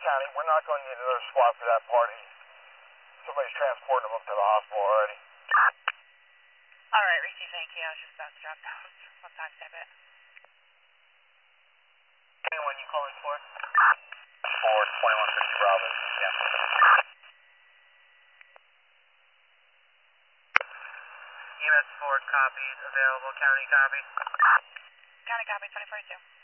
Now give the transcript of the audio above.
County. We're not going to need another squad for that party. Somebody's transporting them up to the hospital already. All right, Richie, thank you. I was just about to drop down. What time step it? Anyone you calling for? For 2150 Bravo. Yeah. EMS Ford copies, available, county copy. County copy, 24-2.